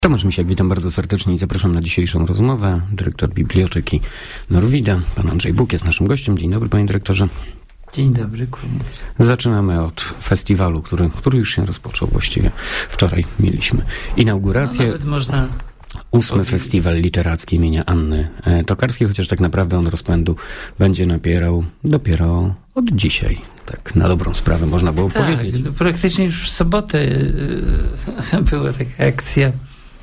Tomasz Misiak, witam bardzo serdecznie i zapraszam na dzisiejszą rozmowę. Dyrektor Biblioteki Norwida, pan Andrzej Buk jest naszym gościem. Dzień dobry, panie dyrektorze. Dzień dobry, kłaniam się. Zaczynamy od festiwalu, który już się rozpoczął właściwie. Wczoraj mieliśmy inaugurację. Nawet można 8. Festiwal Literacki imienia Anny Tokarskiej, chociaż tak naprawdę on rozpędu będzie napierał dopiero od dzisiaj. Tak na dobrą sprawę można było powiedzieć. Praktycznie już w sobotę była taka akcja,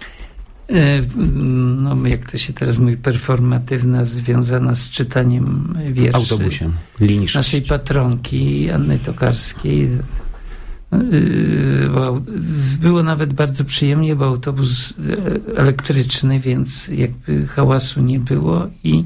no jak to się teraz mówi, performatywna, związana z czytaniem wierszy. Autobusem, linii 6. Naszej patronki Anny Tokarskiej. Było nawet bardzo przyjemnie, bo autobus elektryczny, więc jakby hałasu nie było i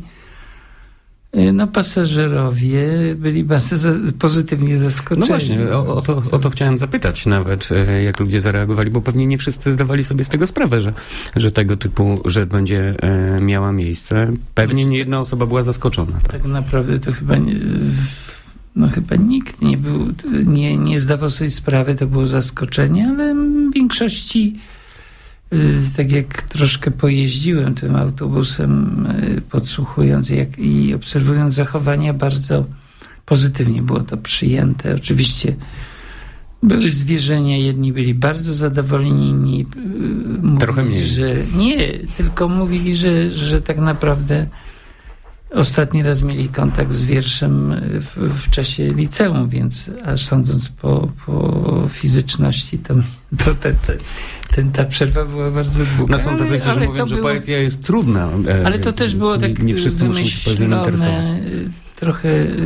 pasażerowie byli bardzo pozytywnie zaskoczeni. No właśnie, o to chciałem zapytać nawet, jak ludzie zareagowali, bo pewnie nie wszyscy zdawali sobie z tego sprawę, że tego typu rzecz będzie miała miejsce. Pewnie nie jedna osoba była zaskoczona. Tak naprawdę to chyba chyba nikt nie zdawał sobie sprawy, to było zaskoczenie, ale w większości, tak jak troszkę pojeździłem tym autobusem, podsłuchując i obserwując zachowania, bardzo pozytywnie było to przyjęte. Oczywiście były zwierzenia, jedni byli bardzo zadowoleni, inni trochę mówili, że nie, tylko mówili, że tak naprawdę ostatni raz mieli kontakt z wierszem w czasie liceum, więc aż sądząc po fizyczności, to ta przerwa była bardzo długa. No są tacy, którzy mówią, że poezja jest trudna. Ale to też było tak nie wszyscy muszą się poezją interesować. Trochę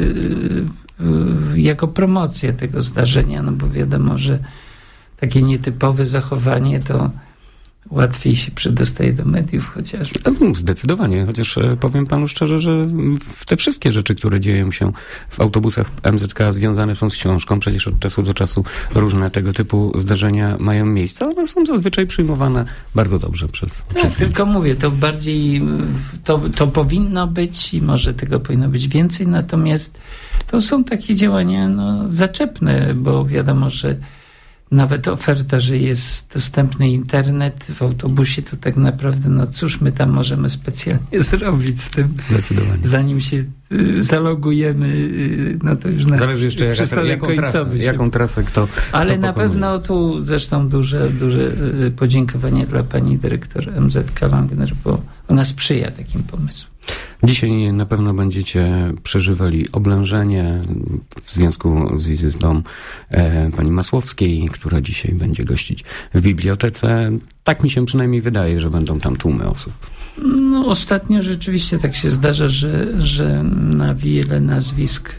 jako promocja tego zdarzenia, no bo wiadomo, że takie nietypowe zachowanie to łatwiej się przedostaje do mediów chociażby. Zdecydowanie, chociaż powiem panu szczerze, że te wszystkie rzeczy, które dzieją się w autobusach MZK związane są z książką, przecież od czasu do czasu różne tego typu zdarzenia mają miejsce, one są zazwyczaj przyjmowane bardzo dobrze przez tylko mówię, to bardziej to powinno być i może tego powinno być więcej, natomiast to są takie działania zaczepne, bo wiadomo, że nawet oferta, że jest dostępny internet w autobusie, to tak naprawdę, cóż my tam możemy specjalnie zrobić z tym? Zdecydowanie. Zanim się zalogujemy, to już zależy jeszcze jaką trasę kto Ale na pewno tu zresztą duże podziękowanie dla pani dyrektor MZK Langner, bo ona sprzyja takim pomysłom. Dzisiaj na pewno będziecie przeżywali oblężenie w związku z wizytą pani Masłowskiej, która dzisiaj będzie gościć w bibliotece. Tak mi się przynajmniej wydaje, że będą tam tłumy osób. Ostatnio rzeczywiście tak się zdarza, że na wiele nazwisk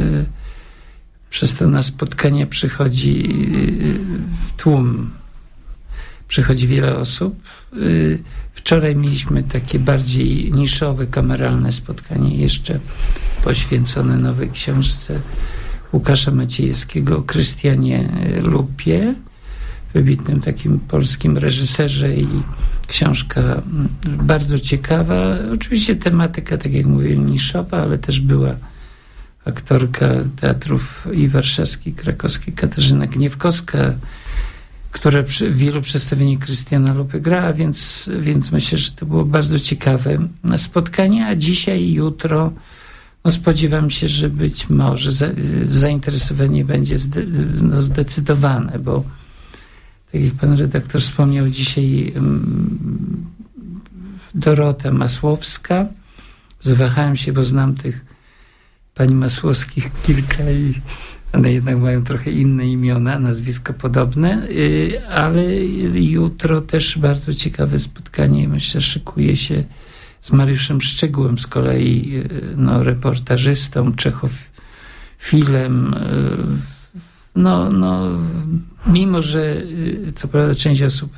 przez to na spotkania przychodzi tłum. Przychodzi wiele osób. Wczoraj mieliśmy takie bardziej niszowe, kameralne spotkanie jeszcze poświęcone nowej książce Łukasza Maciejewskiego o Krystianie Lupie, wybitnym takim polskim reżyserze, i książka bardzo ciekawa. Oczywiście tematyka, tak jak mówiłem, niszowa, ale też była aktorka teatrów i warszawskiej, i krakowskiej Katarzyna Gniewkowska, która w wielu przedstawieniach Krystiana Lupy grała, więc myślę, że to było bardzo ciekawe spotkanie, a dzisiaj i jutro spodziewam się, że być może zainteresowanie będzie zdecydowane, bo tak jak pan redaktor wspomniał, dzisiaj Dorota Masłowska. Zawahałem się, bo znam tych pani Masłowskich kilka i one jednak mają trochę inne imiona, nazwisko podobne, ale jutro też bardzo ciekawe spotkanie, myślę, szykuje się z Mariuszem Szczygłem, z kolei reportażystą, czechofilem. Mimo że co prawda część osób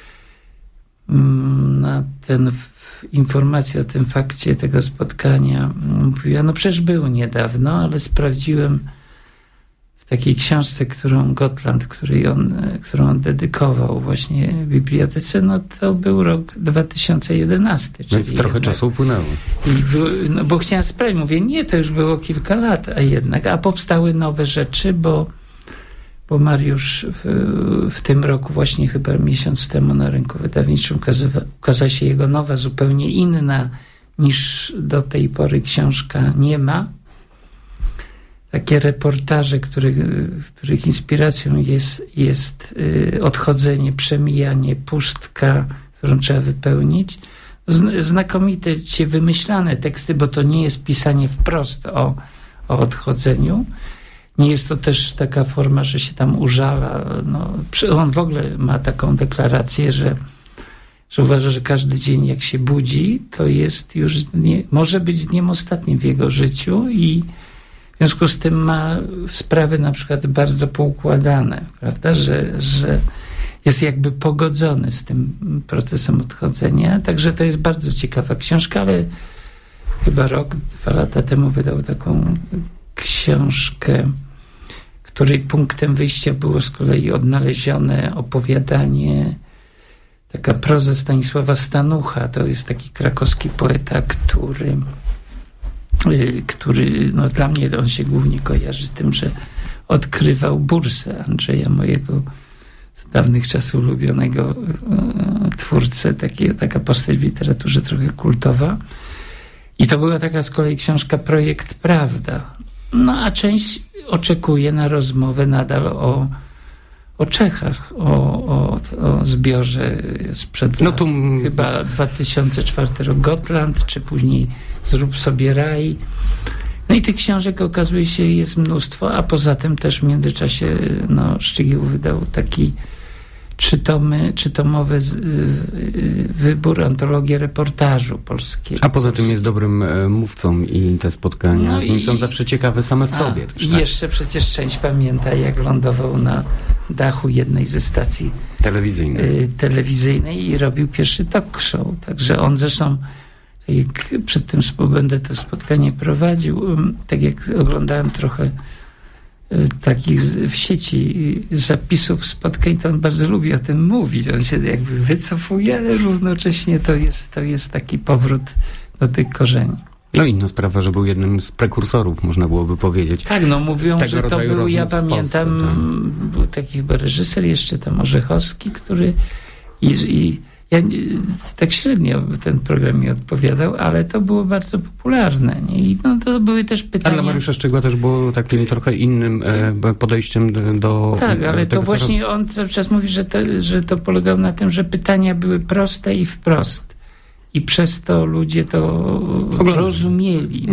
na informację o tym fakcie tego spotkania mówiła, przecież był niedawno, ale sprawdziłem w takiej książce, którą Gotland, którą on dedykował właśnie bibliotece, to był rok 2011. Więc trochę czasu upłynęło. Bo chciałem sprawdzić, mówię, nie, to już było kilka lat, a powstały nowe rzeczy, bo bo Mariusz w tym roku, właśnie chyba miesiąc temu na rynku wydawniczym ukazała się jego nowa, zupełnie inna niż do tej pory książka Nie ma. Takie reportaże, których inspiracją jest odchodzenie, przemijanie, pustka, którą trzeba wypełnić. Znakomite wymyślane teksty, bo to nie jest pisanie wprost o odchodzeniu. Nie jest to też taka forma, że się tam użala. On w ogóle ma taką deklarację, że uważa, że każdy dzień jak się budzi, to jest już może być dniem ostatnim w jego życiu i w związku z tym ma sprawy na przykład bardzo poukładane, prawda, że jest jakby pogodzony z tym procesem odchodzenia. Także to jest bardzo ciekawa książka, ale chyba 2 lata temu wydał taką książkę, której punktem wyjścia było z kolei odnalezione opowiadanie, taka proza Stanisława Stanucha. To jest taki krakowski poeta, który dla mnie on się głównie kojarzy z tym, że odkrywał bursę Andrzeja, mojego z dawnych czasów ulubionego twórcę, taka postać w literaturze trochę kultowa. I to była taka z kolei książka Projekt Prawda. A część oczekuje na rozmowę nadal o Czechach, o zbiorze sprzed chyba 2004 rok Gotland, czy później Zrób sobie raj. I tych książek okazuje się jest mnóstwo, a poza tym też w międzyczasie Szczygieł wydał taki trzytomowy wybór, antologię reportażu polskiego. A poza tym jest dobrym mówcą i te spotkania z nim są zawsze ciekawe same w sobie. I jeszcze przecież część pamięta, jak lądował na dachu jednej ze stacji telewizyjnej i robił pierwszy talk show. Także on zresztą, jak przed tym będę to spotkanie prowadził, tak jak oglądałem trochę takich w sieci zapisów spotkań, to on bardzo lubi o tym mówić. On się jakby wycofuje, ale równocześnie to jest taki powrót do tych korzeni. Inna sprawa, że był jednym z prekursorów, można byłoby powiedzieć. Tak, mówią, że to był, ja pamiętam, był taki chyba reżyser jeszcze tam Orzechowski, który ja tak średnio ten program mi odpowiadał, ale to było bardzo popularne. Nie? I to były też pytania. A dla Mariusza Szczygła też było takim trochę innym podejściem do tak, ale tego, to właśnie on cały czas mówi, że to polegało na tym, że pytania były proste i wprost. I przez to ludzie to rozumieli,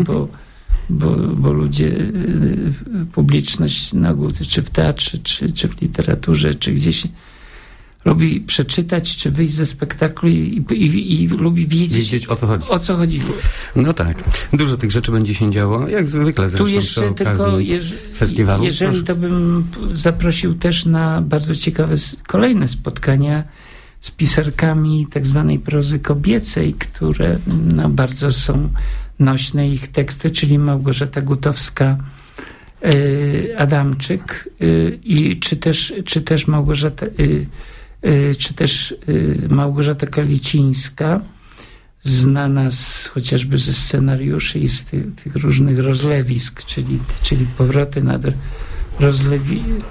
bo ludzie, publiczność na ogół, czy w teatrze, czy w literaturze, czy gdzieś lubi przeczytać, czy wyjść ze spektaklu i lubi wiedzieć o co chodziło. No tak. Dużo tych rzeczy będzie się działo, jak zwykle zresztą. Tu jeszcze tylko, festiwalu. Jeżeli to bym zaprosił też na bardzo ciekawe kolejne spotkania z pisarkami tak zwanej prozy kobiecej, które bardzo są nośne ich teksty, czyli Małgorzata Gutowska, Adamczyk czy też Małgorzata Kalicińska, znana chociażby ze scenariuszy i z tych różnych rozlewisk, czyli powroty nad rozlewiskiem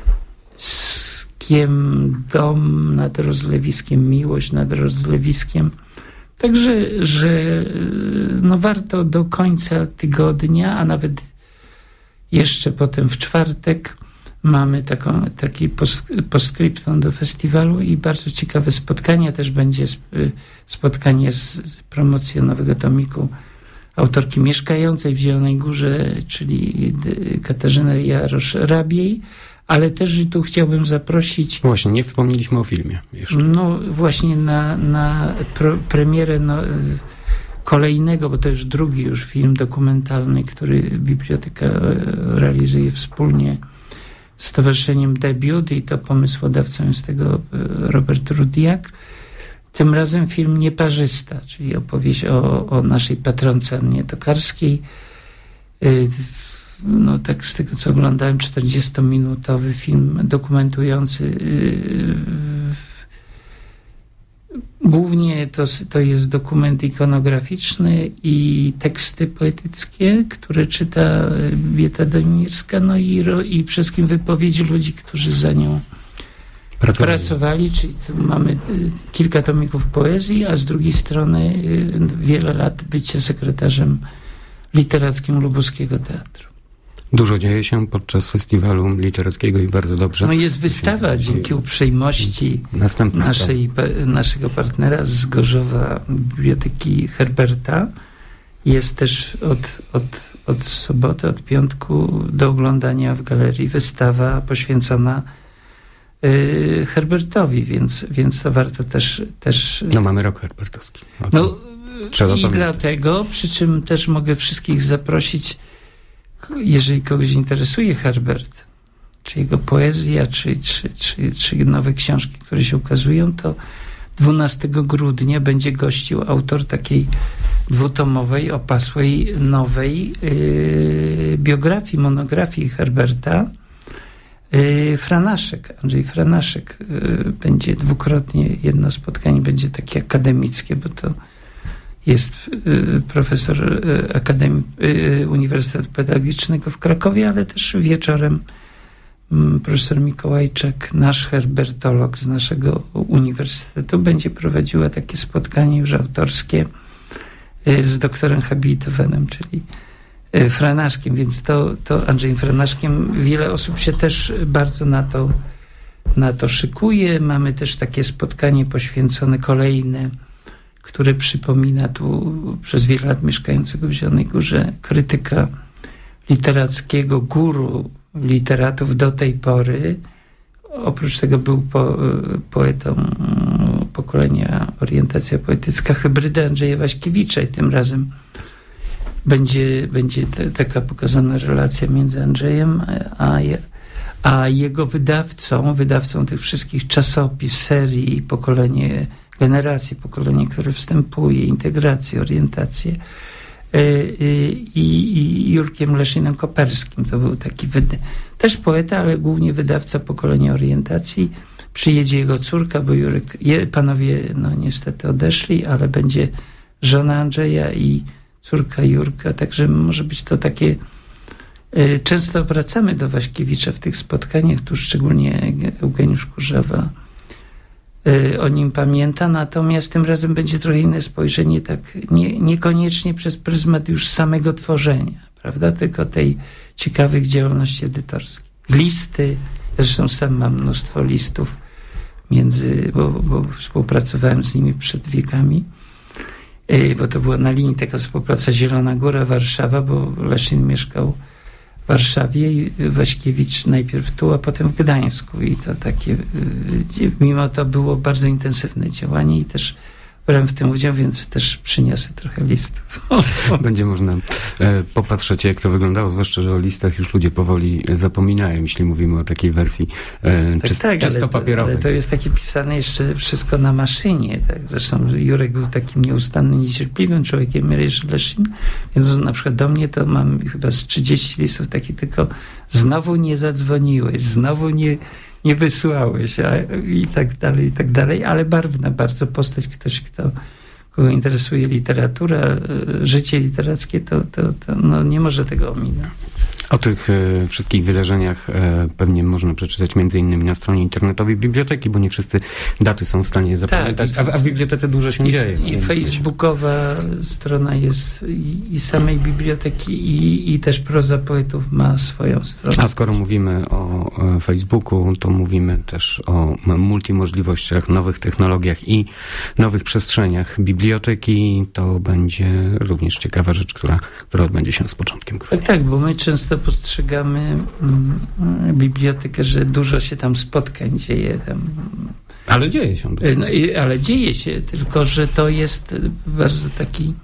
dom, nad rozlewiskiem miłość, nad rozlewiskiem. Także, że warto do końca tygodnia, a nawet jeszcze potem w czwartek mamy taki postscriptum do festiwalu i bardzo ciekawe spotkania. Też będzie spotkanie z promocją nowego tomiku autorki mieszkającej w Zielonej Górze, czyli Katarzyny Jarosz-Rabiej, ale też tu chciałbym zaprosić... Właśnie, nie wspomnieliśmy o filmie jeszcze. Właśnie na premierę kolejnego, bo to już drugi film dokumentalny, który Biblioteka realizuje wspólnie z Stowarzyszeniem Debiut i to pomysłodawcą jest tego Robert Rudiak. Tym razem film Nieparzysta, czyli opowieść o naszej patronce Annie Tokarskiej. Tak z tego co oglądałem, 40-minutowy film dokumentujący Głównie to jest dokument ikonograficzny i teksty poetyckie, które czyta Bieta Donimirska, no i przede wszystkim wypowiedzi ludzi, którzy za nią pracowali, czyli mamy kilka tomików poezji, a z drugiej strony wiele lat bycie sekretarzem literackim Lubuskiego Teatru. Dużo dzieje się podczas festiwalu literackiego i bardzo dobrze. No jest wystawa dzięki uprzejmości naszego partnera z Gorzowa, Biblioteki Herberta. Jest też od soboty, od piątku do oglądania w galerii wystawa poświęcona Herbertowi, więc to warto też... No mamy rok herbertowski. No i dlatego, przy czym też mogę wszystkich zaprosić, jeżeli kogoś interesuje Herbert, czy jego poezja, czy nowe książki, które się ukazują, to 12 grudnia będzie gościł autor takiej dwutomowej, opasłej, nowej biografii, monografii Herberta, Franaszek, Andrzej Franaszek. Będzie dwukrotnie, jedno spotkanie będzie takie akademickie, bo to jest profesor Akademii Uniwersytetu Pedagogicznego w Krakowie, ale też wieczorem profesor Mikołajczak, nasz herbertolog z naszego uniwersytetu, będzie prowadziła takie spotkanie już autorskie z doktorem habilitowanym, czyli Franaszkiem, więc to Andrzejem Franaszkiem wiele osób się też bardzo na to szykuje. Mamy też takie spotkanie poświęcone kolejne, które przypomina tu przez wiele lat mieszkającego w Zielonej Górze krytyka literackiego, guru literatów do tej pory. Oprócz tego był poetą pokolenia Orientacja Poetycka, hybryda Andrzeja Waśkiewicza i tym razem będzie taka pokazana relacja między Andrzejem a jego wydawcą tych wszystkich czasopis, serii, pokolenie, które wstępuje, integrację, orientację i Jurkiem Leszynem Koperskim. To był taki też poeta, ale głównie wydawca pokolenia orientacji. Przyjedzie jego córka, bo panowie no niestety odeszli, ale będzie żona Andrzeja i córka Jurka, także może być to takie... Często wracamy do Waśkiewicza w tych spotkaniach, tu szczególnie Eugeniusz Kurzawa o nim pamięta, natomiast tym razem będzie trochę inne spojrzenie, tak niekoniecznie przez pryzmat już samego tworzenia, prawda, tylko tej ciekawych działalności edytorskich. Listy, zresztą sam mam mnóstwo listów bo współpracowałem z nimi przed wiekami, bo to była na linii taka współpraca Zielona Góra, Warszawa, bo Leszyn mieszkał w Warszawie i Waśkiewicz najpierw tu, a potem w Gdańsku i to takie, mimo to było bardzo intensywne działanie i też brałem w tym udział, więc też przyniosę trochę listów. Będzie można popatrzeć, jak to wyglądało, zwłaszcza, że o listach już ludzie powoli zapominają, jeśli mówimy o takiej wersji czysto papierowej. Ale to jest takie pisane jeszcze wszystko na maszynie. Tak? Zresztą Jurek był takim nieustannym, niecierpliwym człowiekiem, Leszyn, więc na przykład do mnie to mam chyba z 30 listów takich, tylko znowu nie zadzwoniłeś, znowu nie wysłałeś, i tak dalej, ale barwna bardzo postać, ktoś, kogo interesuje literatura, życie literackie, to no, nie może tego ominąć. O tych wszystkich wydarzeniach pewnie można przeczytać między innymi na stronie internetowej biblioteki, bo nie wszyscy daty są w stanie zapamiętać, a w bibliotece dużo się dzieje. I facebookowa strona jest i samej biblioteki i też Proza Poetów ma swoją stronę. A skoro mówimy o Facebooku, to mówimy też o multimożliwościach, nowych technologiach i nowych przestrzeniach biblioteki. To będzie również ciekawa rzecz, która odbędzie się z początkiem grudnia. Tak, bo my często postrzegamy bibliotekę, że dużo się tam spotkań dzieje. Ale dzieje się. No, ale dzieje się, tylko że to jest bardzo taki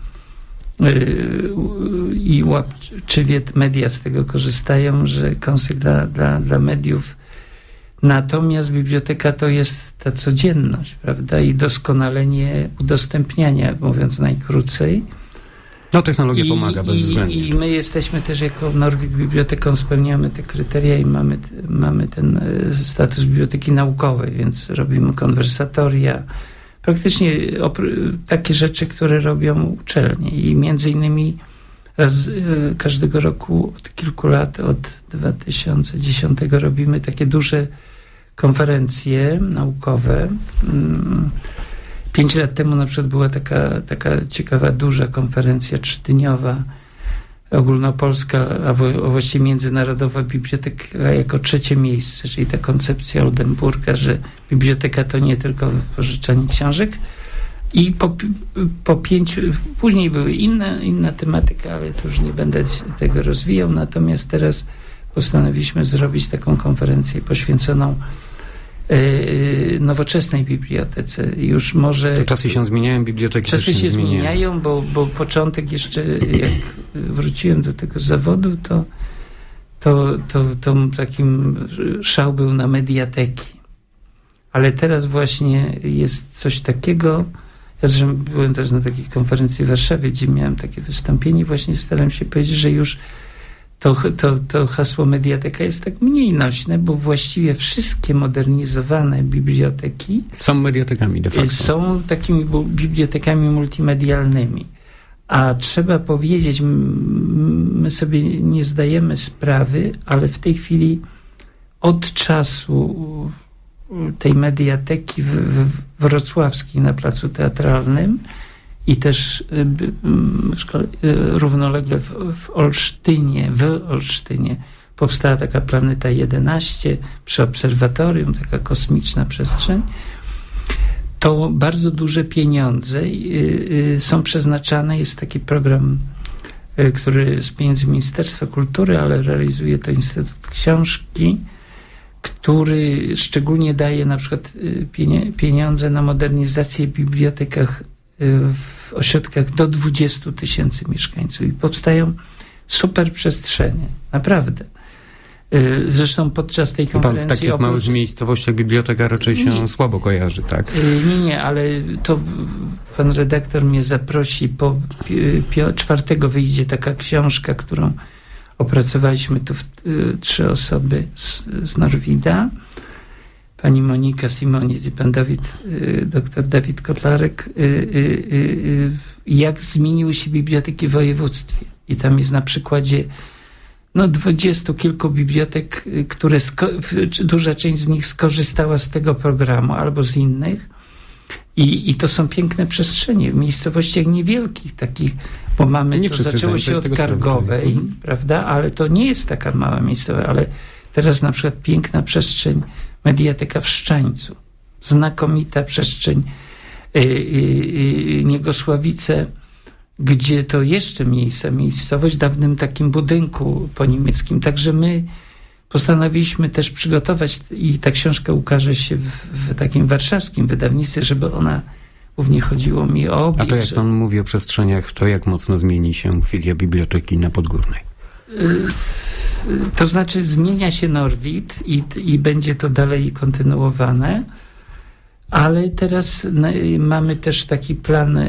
i łapczywie media z tego korzystają, że kąsek dla mediów. Natomiast biblioteka to jest ta codzienność, prawda? I doskonalenie udostępniania, mówiąc najkrócej. No technologia pomaga bezwzględnie. I my jesteśmy też jako Norwid biblioteką, spełniamy te kryteria i mamy ten status biblioteki naukowej, więc robimy konwersatoria, praktycznie takie rzeczy, które robią uczelnie i między innymi raz każdego roku od kilku lat, od 2010 robimy takie duże konferencje naukowe. 5 lat temu na przykład była taka ciekawa, duża konferencja 3-dniowa, ogólnopolska, a właściwie międzynarodowa biblioteka jako 3. miejsce, czyli ta koncepcja Oldenburga, że biblioteka to nie tylko wypożyczanie książek. I po 5, później były inna tematyka, ale to już nie będę tego rozwijał, natomiast teraz postanowiliśmy zrobić taką konferencję poświęconą nowoczesnej bibliotece. Już może... Czasy się zmieniają, biblioteki Czasy się zmieniają, bo początek jeszcze, jak wróciłem do tego zawodu, to takim szał był na mediateki. Ale teraz właśnie jest coś takiego. Ja zresztą byłem też na takiej konferencji w Warszawie, gdzie miałem takie wystąpienie. Właśnie staram się powiedzieć, że już to hasło mediateka jest tak mniej nośne, bo właściwie wszystkie modernizowane biblioteki są mediatekami de facto. Są takimi bibliotekami multimedialnymi. A trzeba powiedzieć, my sobie nie zdajemy sprawy, ale w tej chwili od czasu tej mediateki wrocławskiej na Placu Teatralnym i też równolegle w Olsztynie powstała taka Planeta 11 przy obserwatorium, taka kosmiczna przestrzeń. To bardzo duże pieniądze są przeznaczane. Jest taki program, który z pieniędzy Ministerstwa Kultury, ale realizuje to Instytut Książki, który szczególnie daje na przykład pieniądze na modernizację w bibliotekach w ośrodkach do 20 000 mieszkańców i powstają super przestrzenie, naprawdę. Zresztą podczas tej konferencji... Pan w takich małych miejscowościach biblioteka raczej się słabo kojarzy, tak? Nie, ale to pan redaktor mnie zaprosi, 4 wyjdzie taka książka, którą opracowaliśmy tu 3 osoby z Norwida. Pani Monika Simonis i pan doktor Dawid Kotlarek. Jak zmieniły się biblioteki w województwie. I tam jest na przykładzie 20 kilku bibliotek, które duża część z nich skorzystała z tego programu albo z innych. I to są piękne przestrzenie w miejscowościach niewielkich takich, bo mamy, to zaczęło się od Kargowej, prawda, ale to nie jest taka mała miejscowość, ale teraz na przykład piękna przestrzeń, Mediateka w Szczańcu, znakomita przestrzeń, Niegosławice, gdzie to jeszcze miejscowość w dawnym takim budynku po niemieckim. Także my postanowiliśmy też przygotować i ta książka ukaże się w takim warszawskim wydawnictwie, żeby ona, głównie chodziło mi o obieg. A to jak pan mówi o przestrzeniach, to jak mocno zmieni się filia biblioteki na Podgórnej? To znaczy zmienia się Norwid i będzie to dalej kontynuowane, ale teraz mamy też taki plan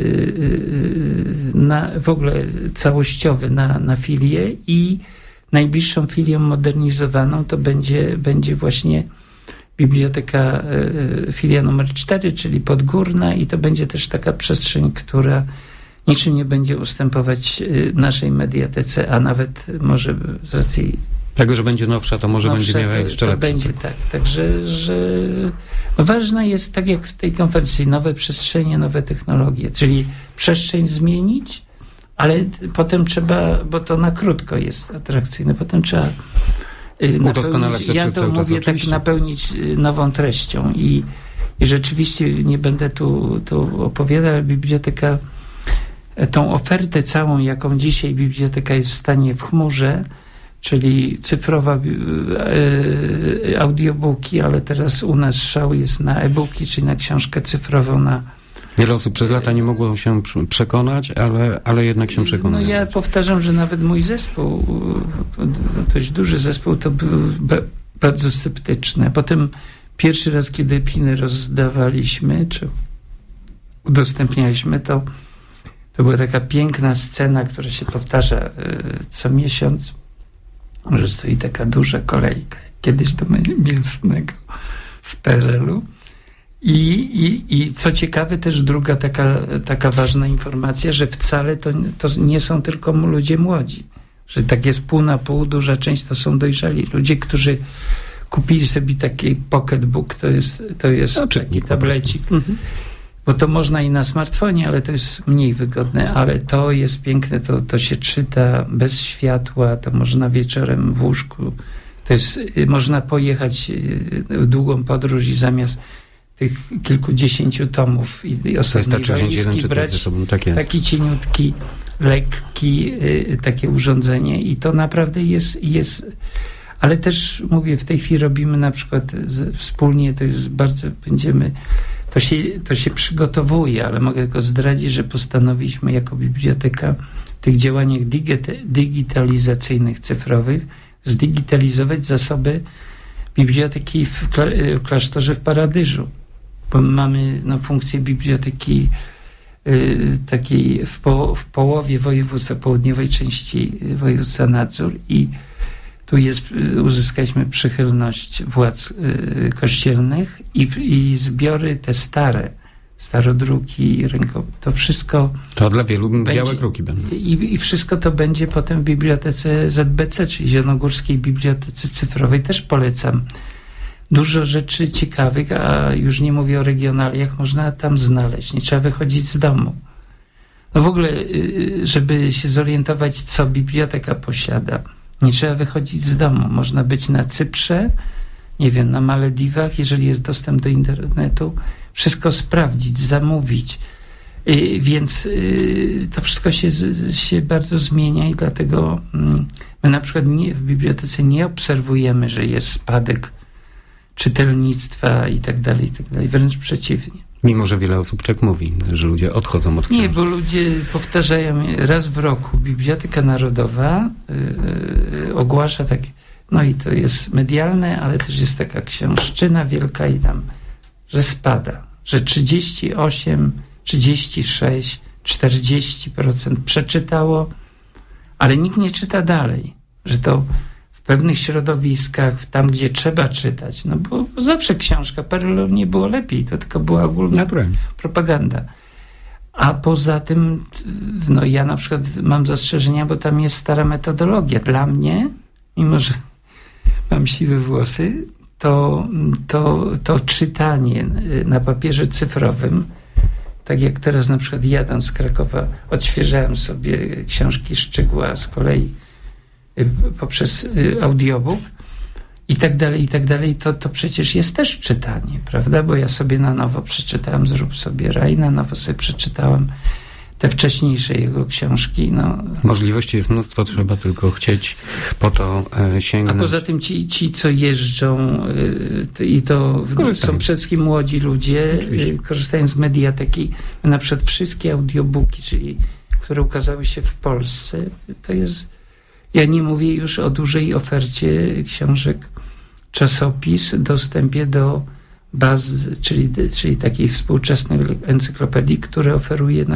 w ogóle całościowy na filię i najbliższą filią modernizowaną to będzie właśnie biblioteka, filia numer 4, czyli Podgórna, i to będzie też taka przestrzeń, która niczym nie będzie ustępować naszej mediatece, a nawet może z racji... Tak, że będzie nowsza, to może będzie miała jeszcze lepsze. Będzie tak. Także, że ważne jest, tak jak w tej konferencji, nowe przestrzenie, nowe technologie, czyli przestrzeń zmienić, ale potem trzeba, bo to na krótko jest atrakcyjne, potem trzeba udoskonalać ja to mówię tak, napełnić nową treścią i rzeczywiście nie będę tu opowiadał, ale biblioteka, tą ofertę całą, jaką dzisiaj biblioteka jest w stanie w chmurze, czyli cyfrowa audiobooki, ale teraz u nas szał jest na e-booki, czyli na książkę cyfrową. Wiele osób przez lata nie mogło się przekonać, ale jednak się przekonało. Ja powtarzam, że nawet mój zespół, dość duży zespół, to był bardzo sceptyczny. Potem pierwszy raz, kiedy piny rozdawaliśmy, czy udostępnialiśmy, to była taka piękna scena, która się powtarza co miesiąc, że stoi taka duża kolejka, kiedyś do mięsnego w PRL-u I co ciekawe, też druga taka ważna informacja, że wcale to nie są tylko ludzie młodzi. Że tak jest pół na pół, duża część to są dojrzali. Ludzie, którzy kupili sobie taki pocketbook, to jest taki tablecik. Bo to można i na smartfonie, ale to jest mniej wygodne. Ale to jest piękne, to się czyta bez światła, to można wieczorem w łóżku. Można pojechać w długą podróż i zamiast tych kilkudziesięciu tomów i osobnej walizki brać ze sobą. Taki cieniutki, lekki takie urządzenie i to naprawdę jest. Ale też mówię, w tej chwili robimy na przykład wspólnie, to jest bardzo, to się przygotowuje, ale mogę tylko zdradzić, że postanowiliśmy jako biblioteka w tych działaniach digitalizacyjnych, cyfrowych zdigitalizować zasoby biblioteki w klasztorze w Paradyżu. Bo mamy funkcję biblioteki takiej w połowie województwa, południowej części województwa Nadzór i tu uzyskaliśmy przychylność władz kościelnych i zbiory te starodruki, to wszystko... To dla wielu białe kruki będą. I wszystko to będzie potem w bibliotece ZBC, czyli Zielonogórskiej Bibliotece Cyfrowej. Też polecam. Dużo rzeczy ciekawych, a już nie mówię o regionaliach, można tam znaleźć. Nie trzeba wychodzić z domu. No w ogóle, żeby się zorientować, co biblioteka posiada, nie trzeba wychodzić z domu. Można być na Cyprze, nie wiem, na Malediwach, jeżeli jest dostęp do internetu, wszystko sprawdzić, zamówić. Więc to wszystko się bardzo zmienia i dlatego my na przykład w bibliotece nie obserwujemy, że jest spadek czytelnictwa i tak dalej, wręcz przeciwnie. Mimo, że wiele osób tak mówi, że ludzie odchodzą od książek. Nie, bo ludzie powtarzają raz w roku. Biblioteka Narodowa ogłasza takie, no i to jest medialne, ale też jest taka książczyna wielka i tam, że spada, że 38, 36, 40% przeczytało, ale nikt nie czyta dalej, że to w pewnych środowiskach, tam gdzie trzeba czytać, no bo zawsze książka, parę nie było lepiej, to tylko była ogólna propaganda. A poza tym, no ja na przykład mam zastrzeżenia, bo tam jest stara metodologia. Dla mnie, mimo że mam siwe włosy, to czytanie na papierze cyfrowym, tak jak teraz na przykład jadąc z Krakowa, odświeżałem sobie książki Szczygła z kolei poprzez audiobook i tak dalej, to przecież jest też czytanie, prawda? Bo ja sobie na nowo przeczytałem Zrób sobie raj, na nowo sobie przeczytałem te wcześniejsze jego książki. No. Możliwości jest mnóstwo, trzeba tylko chcieć po to sięgnąć. A poza tym ci co jeżdżą i to są przede wszystkim młodzi ludzie, korzystają z mediateki. Na przykład wszystkie audiobooki, czyli które ukazały się w Polsce, to jest, ja nie mówię już o dużej ofercie książek, czasopis, dostępie do baz, czyli takiej współczesnej encyklopedii, które oferuje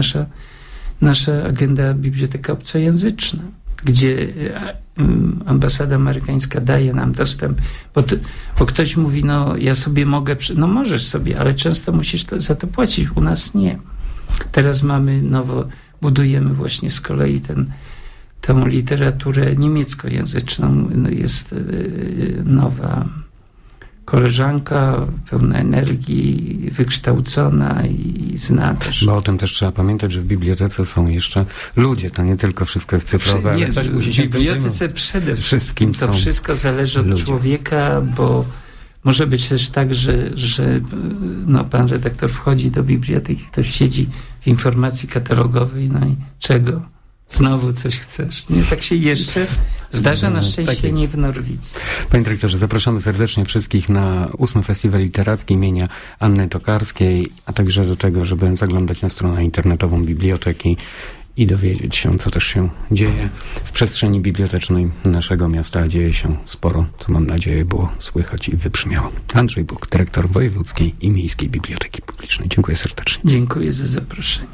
nasza agenda Biblioteka Obcojęzyczna, gdzie ambasada amerykańska daje nam dostęp, bo ktoś mówi, no ja sobie mogę, no możesz sobie, ale często musisz za to płacić, u nas nie. Teraz budujemy właśnie z kolei tę literaturę niemieckojęzyczną, jest nowa koleżanka, pełna energii, wykształcona i zna też. Bo o tym też trzeba pamiętać, że w bibliotece są jeszcze ludzie, to nie tylko wszystko jest cyfrowe, ale ktoś musi się w bibliotece przede wszystkim to wszystko zależy od człowieka, bo może być też tak, że pan redaktor wchodzi do biblioteki, ktoś siedzi w informacji katalogowej, no i czego? Znowu coś chcesz. Nie, tak się jeszcze zdarza, na szczęście tak nie w Norwidzi. Panie dyrektorze, zapraszamy serdecznie wszystkich na 8. Festiwal Literacki imienia Anny Tokarskiej, a także do tego, żeby zaglądać na stronę internetową biblioteki i dowiedzieć się, co też się dzieje w przestrzeni bibliotecznej naszego miasta. Dzieje się sporo, co mam nadzieję było słychać i wybrzmiało. Andrzej Buk, dyrektor Wojewódzkiej i Miejskiej Biblioteki Publicznej. Dziękuję serdecznie. Dziękuję za zaproszenie.